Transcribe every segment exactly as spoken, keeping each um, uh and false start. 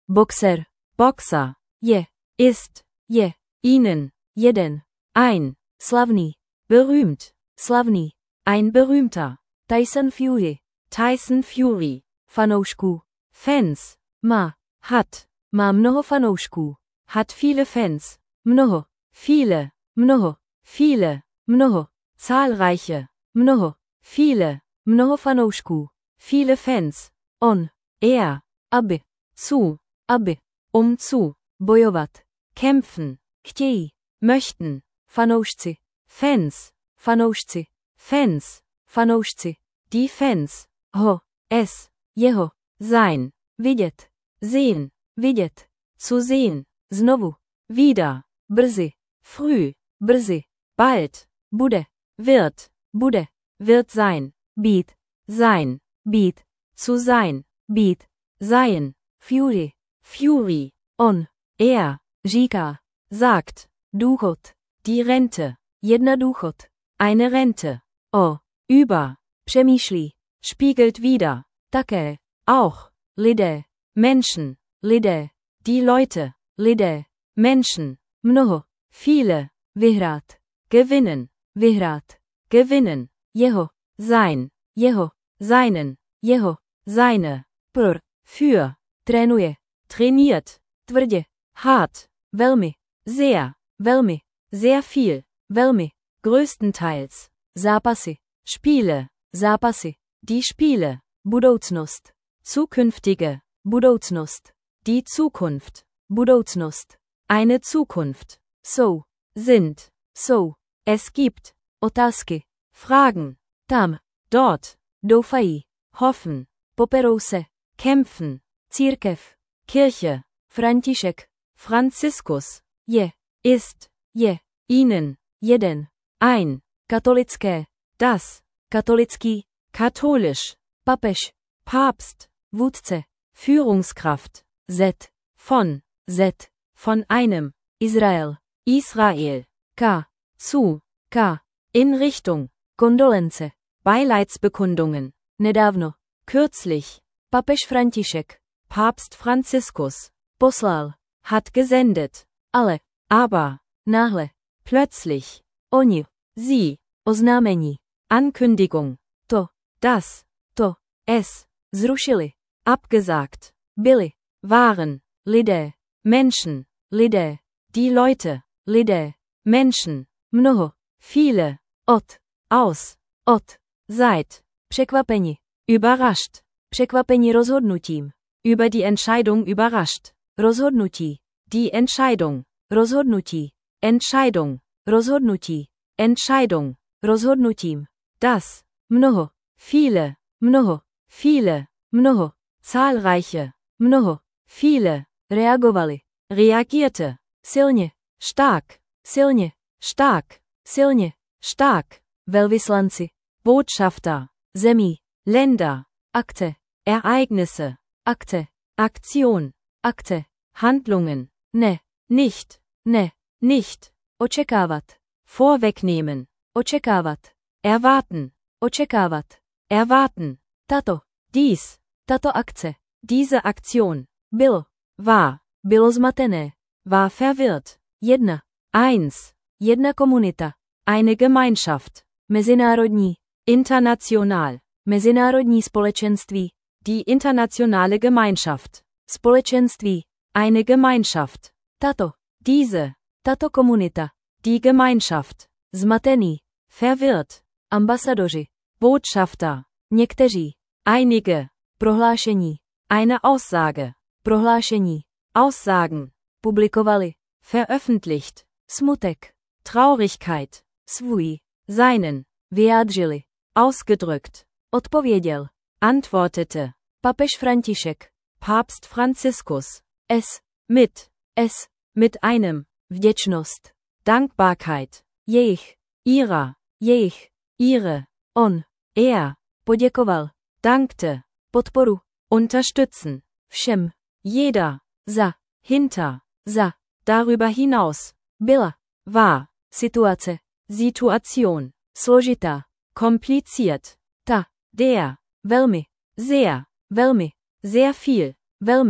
Boxer. Boxer. Je. Ist. Je. Ihnen. Jeden. Ein. Slavný. Berühmt. Slavný. Ein berühmter. Tyson Fury. Tyson Fury. Fanoušků. Fans. Má. Hat. Má mnoho fanoušků. Hat viele Fans. Mnoho. Viele. Mnoho. Viele. Mnoho. Zahlreiche. Mnoho. Viele. Mnoho fanoušků. Viele Fans. On. Er. Aby. Zu. Aby. Um zu. Bojovat. Kämpfen. Chtějí. Möchten. Fanoušci. Fans. Fanoušci. Fans. Fanoušci. Die Fans. Ho. Es. Jeho. Sein. Vidět. Sehen. Vidět. Zu sehen. Znovu. Wieder. Brzy. Früh. Brzy. Bald. Bude. Wird. Bude. Wird sein. Být. Sein. Být. Zu sein. Být. Sein. Fury. Fury. On. Er. Říká. Sagt. Důchod. Die Rente. Jedna důchod. Eine Rente. O. Über. Přemýšlí. Spiegelt wieder. Také. Auch. Lidé. Menschen. Lidé. Die Leute. Lidé. Menschen. Mnoho. Viele. Vyhrát. Gewinnen. Vyhrát. Gewinnen. Jeho. Sein. Jeho. Seinen. Jeho. Seine. Pro. Für. Trénuje. Trainiert. Tvrdě. Hart. Velmi. Sehr. Velmi. Sehr viel. Velmi. Größtenteils. Zápasy. Spiele. Zápasy. Die Spiele. Budoucnost. Zukünftige. Budoucnost. Die Zukunft. Budoucnost. Eine Zukunft. Jsou. Sind. Jsou. Es gibt. Otázky. Fragen. Tam. Dort. Doufají. Hoffen. Poperou se. Kämpfen. Církev. Kirche. František. Franziskus. Je. Ist. Je. Ihnen. Jeden. Ein. Katolické. Das. Katolický. Katholisch. Papež. Papst. Vůdce. Führungskraft. Z. Von. Z. Von einem. Izrael. Israel. K. Zu. K. In Richtung. Kondolence. Beileidsbekundungen. Nedávno. Kürzlich. Papež František. Papst Franziskus. Poslal. Hat gesendet. Ale. Aber. Náhle. Plötzlich. Oni. Sie. Oznámení. Ankündigung. To. Das. To. Es. Zrušili. Abgesagt. Byli. Waren. Lidé. Menschen. Lidé. Die Leute. Lidé. Menschen. Mnoho. Viele. Od. Aus. Od. Seit. Překvapeni. Überrascht. Překvapeni rozhodnutím. Über die Entscheidung überrascht. Rozhodnutí. Die Entscheidung. Rozhodnutí. Entscheidung. Rozhodnutí. Entscheidung. Rozhodnutím. Das. Mnoho. Viele. Mnoho. Viele. Mnoho. Zahlreiche. Mnoho. Viele. Reagovali. Reagierte. Silně. Stark. Silně. Stark. Silně. Stark. Velvyslanci. Botschafter. Zemí. Länder. Akce. Ereignisse. Akce. Aktion. Akce. Handlungen. Ne. Nicht. Ne. Nicht. Očekávat. Vorwegnehmen. Očekávat. Erwarten. Očekávat. Erwarten. Tato. Dies. Tato akce. Diese Aktion. Bylo. War. Bylo zmatené. War verwirrt. Jedna. Eins. Jedna komunita. Eine Gemeinschaft. Mezinárodní. International. Mezinárodní společenství. Die internationale Gemeinschaft. Společenství. Eine Gemeinschaft. Tato. Diese. Tato komunita. Die Gemeinschaft. Zmatený. Verwirrt. Ambasadoři. Botschafter. Někteří. Einige. Prohlášení. Eine Aussage. Prohlášení. Aussagen. Publikovali. Veröffentlicht. Smutek. Traurigkeit. Svůj. Seinen. Vyjádřili. Ausgedrückt. Odpověděl. Antwortete. Papež František. Papst Franziskus. Es. Mit. Es. Mit einem. Vděčnost. Dankbarkeit. Jejich. Ihrer. Jejich. Ihre. On. Er. Poděkoval. Dankte. Podporu. Unterstützen. Všem. Jeder. Za. Hinter. Za. Darüber hinaus. Byla. War. Situace. Situation. Složitá. Kompliziert. Ta. Der. Velmi. Sehr. Velmi. Sehr viel. Velmi.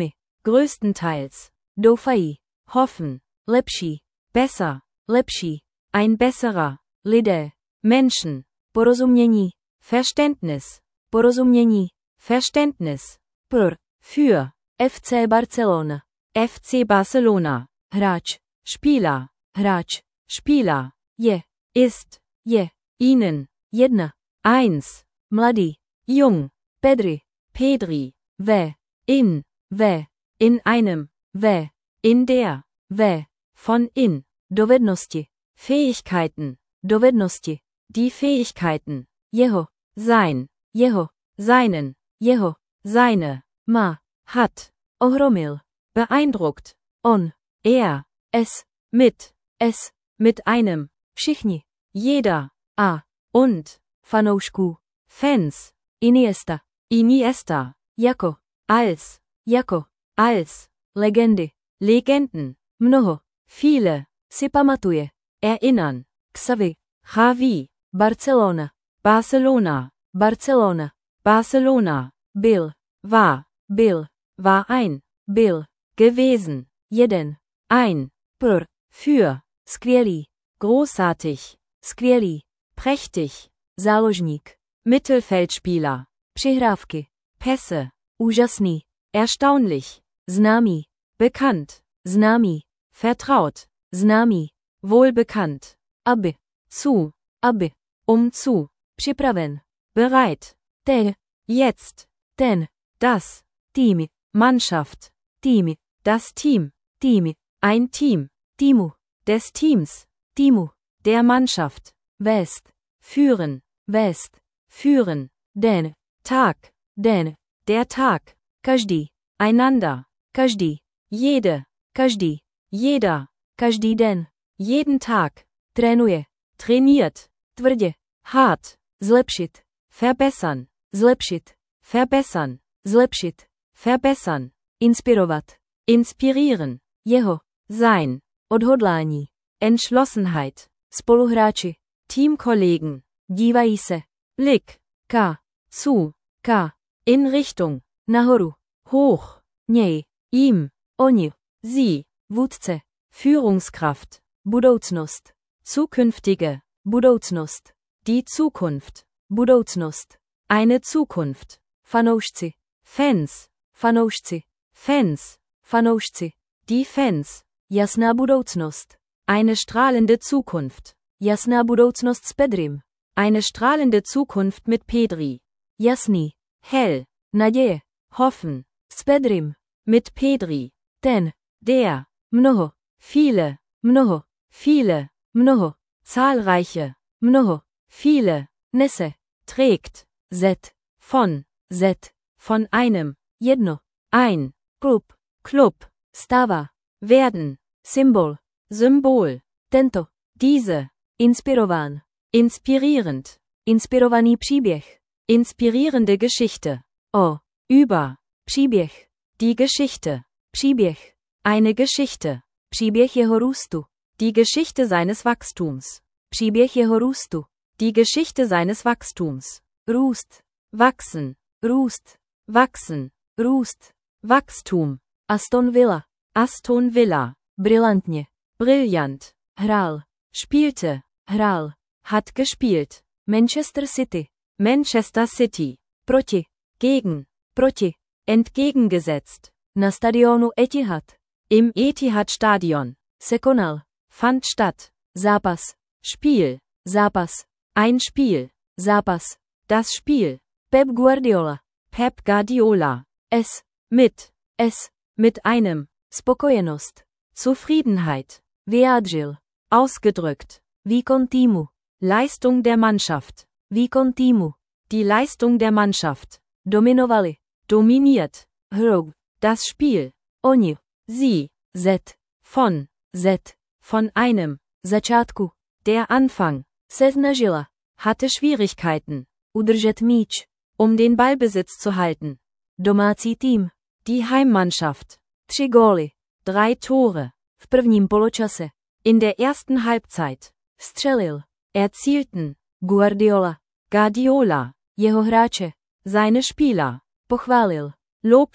größtenteils, Doufají. hoffen, Lepší. besser, Lepší. ein besserer, Lidé. Menschen, Porozumění. Verständnis, Porozumění. Verständnis, Pro. für, F C Barcelona. F C Barcelona, Hráč. Spieler, Hráč. Spieler, Je. ist, Je. ihnen, Jedna. eins, Mladý. jung, Pedri. Pedri, V. in, V. in einem, V. in der, V. von in, Dovednosti. Fähigkeiten, Dovednosti. die Fähigkeiten, Jeho. sein, Jeho. seinen, Jeho. seine, Má. hat, Ohromil. beeindruckt, On. er, S. mit, S. mit einem, Všichni. jeder, A. und, Fanoušků. Fans, Iniesta. Iniesta, Jako. als, Jako. als, Legendy. Legenden, Mnoho. viele, Si pamatuje. erinnern, Xavi. Javi, Barcelona. Barcelona, Barcelona. Barcelona, Byl. war, Byl. war ein, Byl. gewesen, Jeden. ein, Pro. für, Skvělý. großartig, Skvělý. prächtig, Záložník. Mittelfeldspieler, Přihrávky. Pässe, Úžasný. erstaunlich, Známý. bekannt, Známý. vertraut, Známý. wohlbekannt, Aby. zu, Aby. um zu, Připraven. bereit, Ten. jetzt, Ten. das, Týmy. Mannschaft, Týmy. das Team, Týmy. ein Team, Týmu. des Teams, Týmu. der Mannschaft, Vést. führen, Vést. führen, Den. Tag, Den. der Tag, Každý. einander, Každý. jede, Každý. jeder, Každý den. jeden Tag, Trénuje. trainiert, Tvrdě. hart, Zlepšit. verbessern, Zlepšit. verbessern, Zlepšit. verbessern, Inspirovat. inspirieren, Jeho. sein, Odhodlání. Entschlossenheit, Spoluhráči. Teamkollegen, Dívají se. Blick, K. zu, K. in Richtung, Nahoru. hoch, Něj. ihm, Oni. sie, Vůdce. Führungskraft, Budoucnost. zukünftige, Budoucnost. die Zukunft, Budoucnost. eine Zukunft, Fanoušci. Fans, Fanoušci. Fans, Fanoušci. die Fans, Jasná budoucnost. eine strahlende Zukunft, Jasná budoucnost s Pedrim. eine strahlende Zukunft mit Pedri, Jasný. hell, Naděje. hoffen, S Pedrim. mit Pedri, Ten. der, Mnoho. viele, Mnoho. viele, Mnoho. zahlreiche, Mnoho. viele, Nese. trägt, Z. von, Z. von einem, Jedno. ein, Klub. Club, Stává. werden, Symbol. Symbol, Tento. diese, Inspirován. inspirierend, Inspirovaný příběh. inspirierende Geschichte, O. über, Příběh. die Geschichte, Příběh. eine Geschichte, Příběh jeho růstu. die Geschichte seines Wachstums, Příběh jeho růstu. die Geschichte seines Wachstums, Růst. wachsen, Růst. wachsen, Růst. Wachstum, Aston Villa. Aston Villa, Brilantně. brillant, Hrál. spielte, Hrál. hat gespielt, Manchester City. Manchester City, Proti. gegen, Proti. entgegengesetzt, Na stadionu Etihad. im Etihad-Stadion, Se konal. fand statt, Zápas. Spiel, Zápas. ein Spiel, Zápas. das Spiel, Pep Guardiola. Pep Guardiola, S. mit, S. mit einem, Spokojenost. Zufriedenheit, Vyjádřil. ausgedrückt, Výkon týmu. Leistung der Mannschaft, Výkon týmu. die Leistung der Mannschaft, Dominovali. dominiert, Hrou. das Spiel, Oni. sie, Z. von, Z. von einem, Začátku. der Anfang, Se snažila. hatte Schwierigkeiten, Udržet míč. um den Ballbesitz zu halten, Domácí tým. die Heimmannschaft, Tři góly. drei Tore, V prvním poločase. in der ersten Halbzeit, Střelil. erzielten, Guardiola. Guardiola, Jeho hráče. seine Spieler, Pochválil. lobten,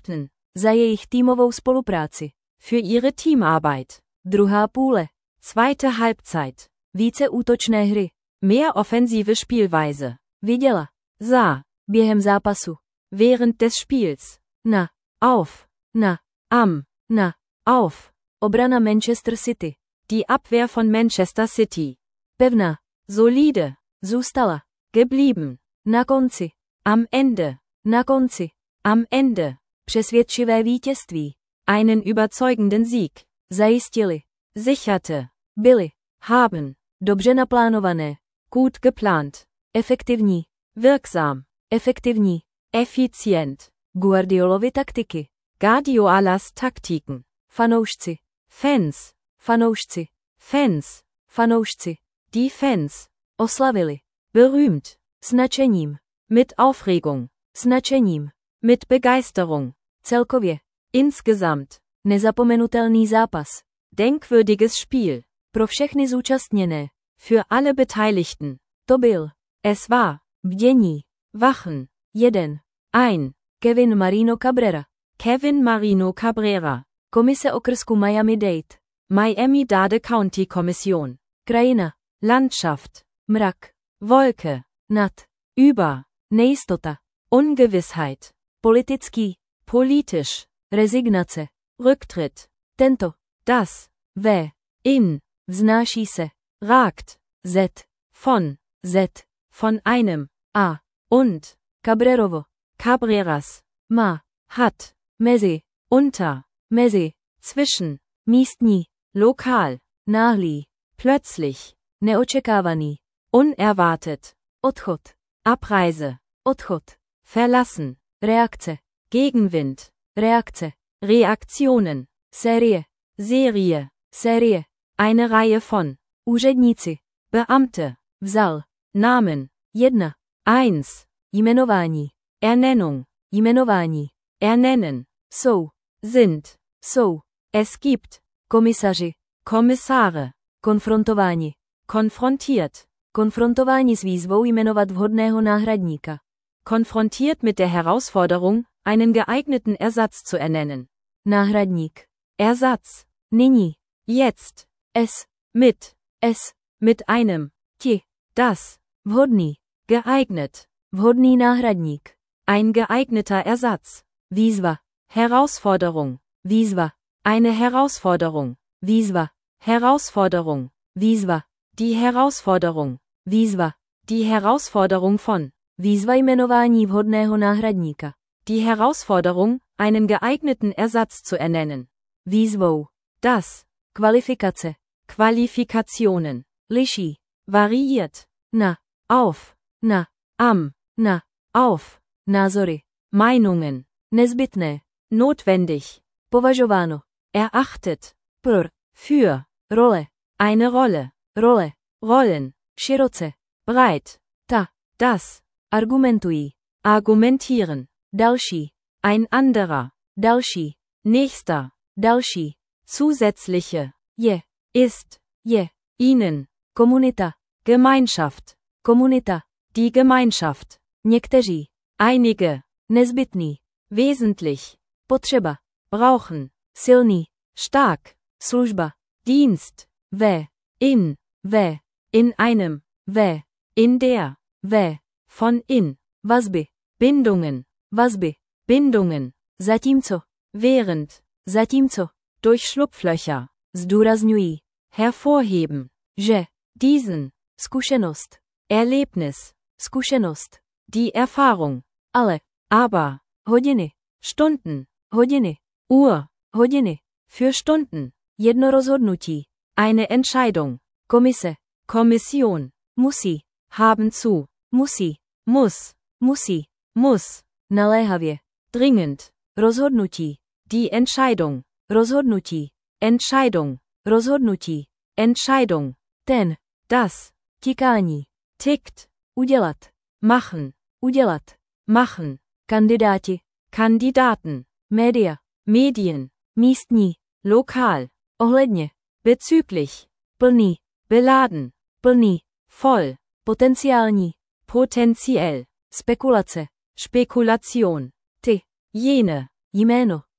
Za jejich týmovou spolupráci. Für ihre Teamarbeit. Druhá půle. Zweite Halbzeit. Více útočné hry. Mehr offensive Spielweise. Viděla. Sah. Během zápasu. Während des Spiels. Na. Auf. Na. Am. Na. Auf. Obrana Manchester City. Die Abwehr von Manchester City. Pevná. Solide. Zůstala. Geblieben. Na konci. Am Ende. Na konci. Am Ende. Přesvědčivé vítězství. Einen überzeugenden Sieg. Zajistili. Sicherte. Byli. Haben. Dobře naplánované. Gut geplant. Efektivní. Wirksam. Efektivní. Effizient. Guardiolovy taktiky. Guardiolas Taktiken. Fanoušci. Fans. Fanoušci. Fans. Fanoušci. Die Fans. Oslavili. Berühmt. S nadšením. Mit Aufregung. S nadšením. Mit Begeisterung. Celkově. Insgesamt. Nezapomenutelný zápas. Denkwürdiges Spiel. Pro všechny zúčastněné. Für alle Beteiligten. To byl. Es war. Bdění. Wachen. Jeden. Ein. Kevin Marino Cabrera. Kevin Marino Cabrera. Komise okrsku Miami-Dade. Miami-Dade County Kommission. Krajina. Landschaft. Mrak. Wolke. Nad. Über. Nejistota. Ungewissheit. Politický. Politisch. Rezignace. Rücktritt. Tento. Das. V. In. Vznáší se. Ragt. Z. Von. Z. Von einem. A. Und. Cabrerovo. Cabreras. Má. Hat. Mezi. Unter. Mezi. Zwischen. Místní. Lokal. Náhlý. Plötzlich. Neočekávaný. Unerwartet. Odchod. Abreise. Odchod. Verlassen. Reakce. Gegenwind. Reakce. Reaktionen. Série. Serie. Série. Eine Reihe von. Úředníci. Beamte. Vzal. Namen. Jedna. Eins. Jmenování. Ernennung. Jmenování. Ernennen. Jsou. Sind. Jsou. Es gibt. Komisaři. Kommissare. Konfrontováni. Konfrontiert. Konfrontováni s výzvou jmenovat vhodného náhradníka. Konfrontiert mit der Herausforderung, einen geeigneten Ersatz zu ernennen. Náhradník. Ersatz. Nyní. Jetzt. S. Mit. S. Mit einem. Ti. Das. Vhodný. Geeignet. Vhodný náhradník. Ein geeigneter Ersatz. Výzva. Herausforderung. Výzva. Eine Herausforderung. Výzva. Herausforderung. Výzva. Die Herausforderung. Výzva. Die Herausforderung von. Výzva jmenování vhodného náhradníka. Die Herausforderung, einen geeigneten Ersatz zu ernennen. Výzvou. Das. Kvalifikace. Qualifikationen. Liší. Variiert. Na. Auf. Na. Am. Na. Auf. Názory. Meinungen. Nezbytné. Notwendig. Považováno. Erachtet. Pro. Für. Role. Eine Rolle. Role. Rollen. Široce. Breit. Ta. Das. Argumentují. Argumentieren. Další. Ein anderer. Další. Nächster. Další. Zusätzliche. Je. Ist. Je. Ihnen. Komunita. Gemeinschaft. Komunita. Die Gemeinschaft. Někteří. Einige. Nezbytný. Wesentlich. Potřeba. Brauchen. Silný. Stark. Služba. Dienst. V. In. V. In einem. V. In der. V. Von in. Vazby. Bindungen. Vazby. Bindungen. Zatímco. Während. Zatímco. Durch Schlupflöcher. Zdůrazňují. Hervorheben. Že. Diesen. Zkušenost. Erlebnis. Zkušenost. Die Erfahrung. Ale. Aber. Hodiny. Stunden. Hodiny. Uhr. Hodiny. Für Stunden. Jedno rozhodnutí. Eine Entscheidung. Komise. Kommission. Musí. Haben zu. Musí. Muss. Musí. Muss. Naléhavě. Dringend. Rozhodnutí. Die Entscheidung. Rozhodnutí. Entscheidung. Rozhodnutí. Entscheidung. Ten. Das. Tikání. Tickt. Udělat. Machen. Udělat. Machen. Kandidáti. Kandidaten. Média. Medien. Místní. Lokal. Ohledně. Bezüglich. Plný. Beladen. Plný. Voll. Potenciální. Potenziell. Spekulace. Spekulation. Ty. Jene. Jméno.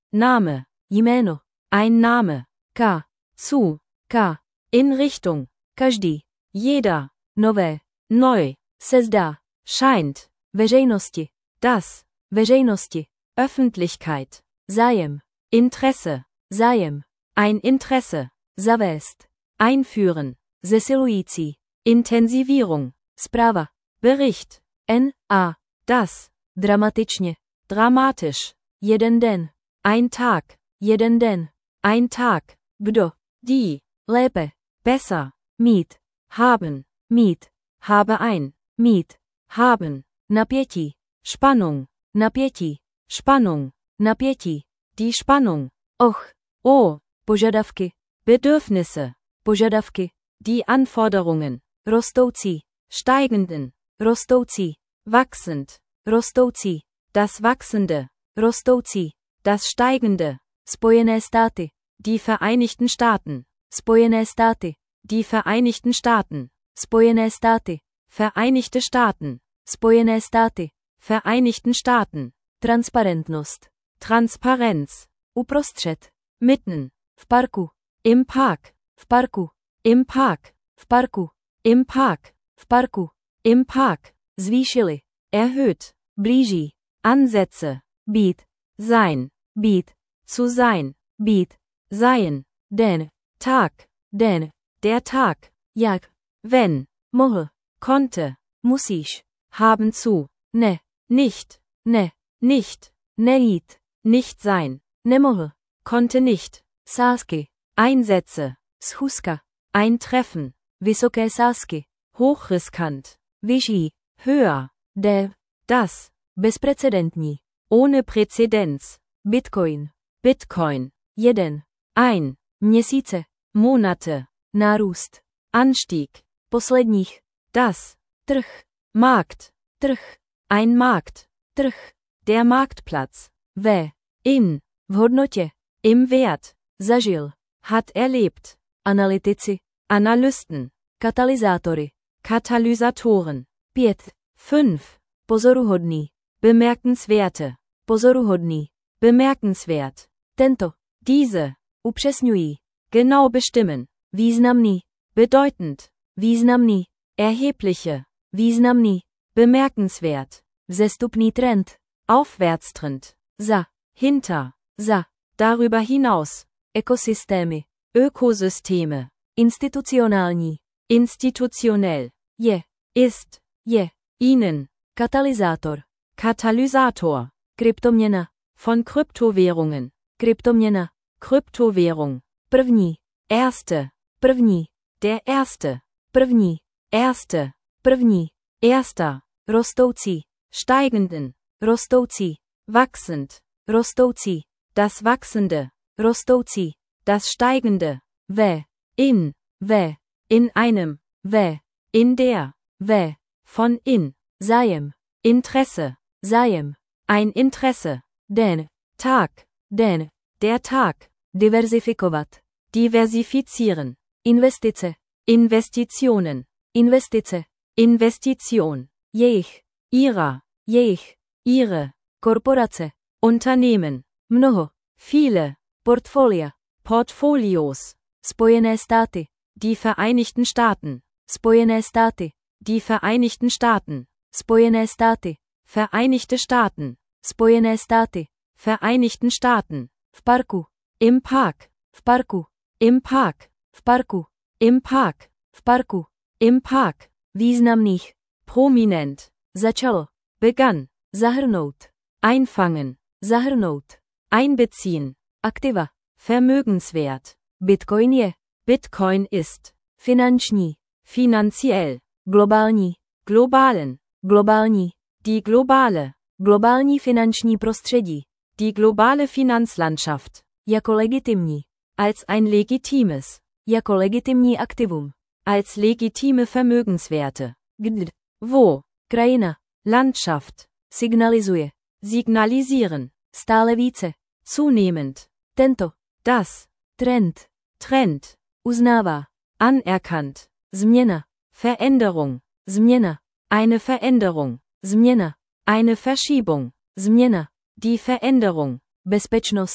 Name. Jméno. Ein Name. K. Zu. K. In Richtung. Každý. Jeder. Nové. Neu. Se zdá. Scheint. Veřejnosti. Das. Veřejnosti. Öffentlichkeit. Zájem. Interesse. Zájem. Ein Interesse. Zavést. Einführen. Zesilující. Intensivierung. Zpráva. Bericht. N. A. Das. Dramatičně. Dramatisch. Jeden den. Ein Tag. Jeden den. Ein Tag. Kdo. Die. Lépe. Besser. Mít. Haben. Mít. Habe ein. Mít. Haben. Napětí. Spannung. Napětí. Spannung. Napětí. Die Spannung. Och. Oh. Požadavky. Bedürfnisse. Požadavky. Die Anforderungen. Rostoucí. Steigenden. Rostoucí. Wachsend. Rostoucí. Das Wachsende. Rostoucí. Das Steigende. Spojené státy. Die Vereinigten Staaten. Spojené státy. Die Vereinigten Staaten. Spojené státy. Vereinigte Staaten. Spojené státy. Vereinigten Staaten. Transparentnost. Transparenz. Uprostřed. Mitten. V parku. Im Park. V parku. Im Park. V parku. Im Park. V parku. Im Park. Zvýšili. Erhöht. Blíží. Ansätze. Být. Sein. Být. Zu sein. Být. Sein. Den. Tag. Den. Der Tag. Jak. Wenn. Mohl. Konnte. Musíš. Haben zu. Ne. Nicht. Ne. Nicht. Nejít. Nicht sein. Nemohl. Konnte nicht. Sázky. Einsätze. Schůzka. Ein Treffen. Vysoké sázky. Hochriskant. Vyšší. Höher. D. Das. Bezprecedentní. Ohne Präzedenz. Bitcoin. Bitcoin. Jeden. Ein. Měsíce. Monate. Nárůst. Anstieg. Posledních. Das. Trh. Markt. Trh. Ein Markt. Trh. Der Marktplatz. V. In. V hodnotě. Im Wert. Zažil. Hat erlebt. Analytici. Analysten. Katalyzátory. Katalysatoren. Pět. Fünf. Pozoruhodný. Bemerkenswerte. Pozoruhodný. Bemerkenswert. Tento. Diese. Upřesňují. Genau bestimmen. Významný. Bedeutend. Významný. Erhebliche. Významný. Bemerkenswert. Vzestupný trend. Aufwärtstrend. Za. Hinter. Za. Darüber hinaus. Ekosystémy. Ökosysteme. Institucionální. Institutionell. Je. Ist. Je. Ihnen. Katalyzátor. Katalysator. Kryptoměna. Von Kryptowährungen. Kryptoměna. Kryptowährung. První. Erste. První. Der erste. První. Erste. První. Erster. Rostoucí. Steigenden. Rostoucí. Wachsend. Rostoucí. Das Wachsende. Rostoucí. Das Steigende. V. In. V. In einem. V. In der. V. Von in. Zájem. Interesse. Zájem. Ein Interesse. Den. Tag. Den. Der Tag. Diverzifikovat. Diversifizieren. Investice. Investitionen. Investice. Investition. Jejich. Ihrer. Jejich. Ihre. Korporace. Unternehmen. Mnoho. Viele. Portfolia. Portfolios. Spojené státy. Die Vereinigten Staaten. Spojené státy. Die Vereinigten Staaten. Spojené státy. Vereinigte Staaten. Spojené státy. Vereinigten Staaten. V parku. Im Park. V parku. Im Park. V parku. Im Park. V parku. Im Park. Významných. Prominent. Začalo. Begann. Zahrnout. Einfangen. Zahrnout. Einbeziehen. Aktiva. Vermögenswert. Bitcoin je. Bitcoin ist. Finanční. Finanziell. Globální. Globalen. Globální. Die globale. Globální finanční prostředí. Die globale Finanzlandschaft. Jako legitimní. Als ein legitimes. Jako legitimní aktivum. Als legitime Vermögenswerte. Gd. Wo. Krajina. Landschaft. Signalizuje. Signalisieren. Stále více. Zunehmend. Tento. Das. Trend. Trend. Uznává. Anerkannt. Změna. Veränderung. Změna. Eine Veränderung. Změna. Eine Verschiebung. Změna. Die Veränderung. Bezpečnost.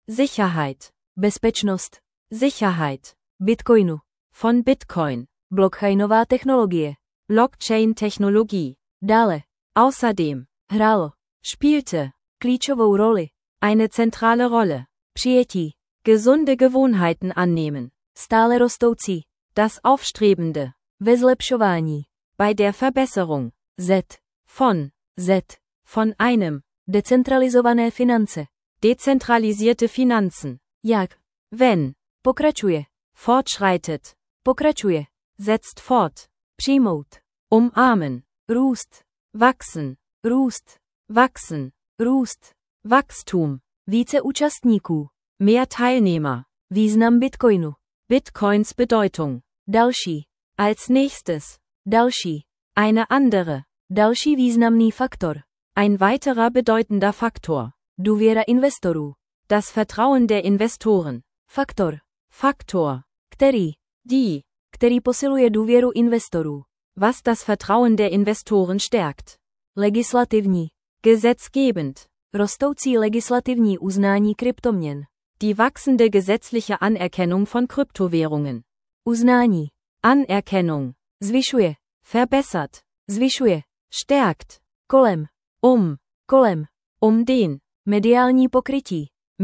Sicherheit. bezpečnost, Sicherheit. Bitcoinu, Von Bitcoin. blockchainová technologie, Blockchain-Technologie. dále, Außerdem. hrálo, Spielte. klíčovou roli, Eine zentrale Rolle. přijetí, Gesunde Gewohnheiten annehmen. stále rostoucí, Das Aufstrebende. ve zlepšování, Bei der Verbesserung. Z, Von. Z, Von einem. decentralizované finance, Dezentralisierte Finanzen. jak, Wenn. pokračuje, Fortschreitet. pokračuje, Setzt fort. přijmout, Umarmen. růst, Wachsen. růst, Wachsen. růst, Wachstum. více účastníků, Mehr Teilnehmer. význam Bitcoinu, Bitcoins Bedeutung. další, Als nächstes. další, Eine andere. další významný faktor, Ein weiterer bedeutender Faktor. důvěra investorů, Das Vertrauen der Investoren. faktor, Faktor. který, Die. který posiluje důvěru investorů, Was das Vertrauen der Investoren stärkt. legislativní, Gesetzgebend. rostoucí legislativní uznání kryptoměn, Die wachsende gesetzliche Anerkennung von Kryptowährungen. uznání, Anerkennung. zvyšuje, Verbessert. zvyšuje, Stärkt. kolem, Um. kolem, Um den. mediální pokrytí,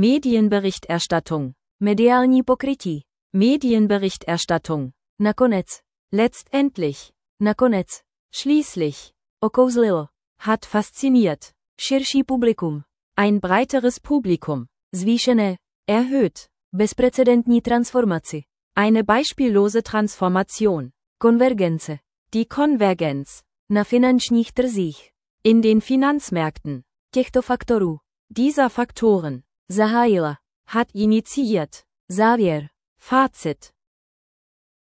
Medienberichterstattung. mediální pokrytí, Medienberichterstattung. nakonec, Letztendlich. nakonec, Schließlich. okouzlilo, Hat fasziniert. širší publikum, Ein breiteres Publikum. zvýšené, Erhöht. bezprecedentní transformaci, Eine beispiellose Transformation. konvergence, Die Konvergenz. na finančních trzích, In den Finanzmärkten. těchto faktorů, Dieser Faktoren. zahájila, Hat initiiert. závěr, Fazit.